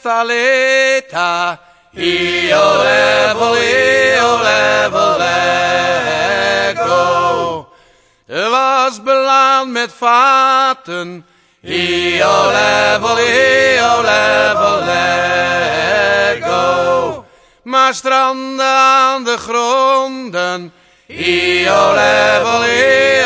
Talita, io level, ego. Was beland met vaten, io level, ego. Maar stranden aan de gronden, io level,